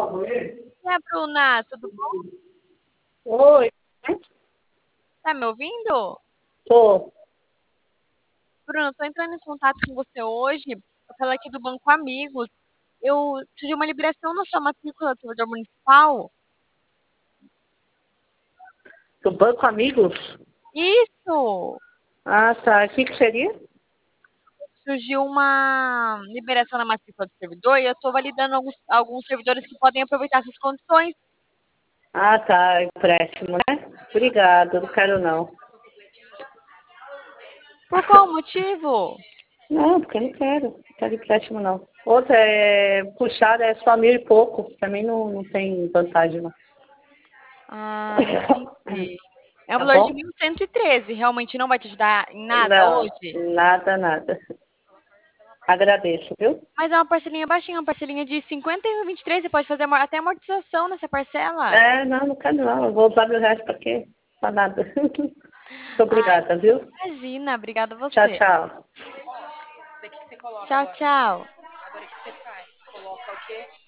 E a Bruna, tudo bom? Oi, Tá me ouvindo? tô. Bruna, tô entrando em contato com você hoje. Eu falei aqui do Banco Amigos. Eu preciso de uma liberação na sua matrícula do servidor municipal. Do Banco Amigos? Isso! Ah, tá. O que que seria? Surgiu uma liberação na matrícula do servidor e eu estou validando alguns servidores que podem aproveitar essas condições. Ah, tá. Empréstimo, né? Obrigado, não quero não. Por qual motivo? Não, porque eu não quero. Não quero empréstimo, não. Outra é puxada, é só 1.000 e pouco. Também não tem vantagem, não. Ah, entendi. É um Tá valor de bom? 1.113. Realmente não vai te ajudar em nada Não, hoje? nada, nada. Agradeço, viu? Mas é uma parcelinha baixinha, uma parcelinha de 50,23. Você pode fazer até amortização nessa parcela. Não quero não. Eu vou usar R$ 1.000 pra quê? Pra nada. Muito Ai, obrigada, viu? imagina. Obrigada a Tchau, você. tchau. Tchau, tchau.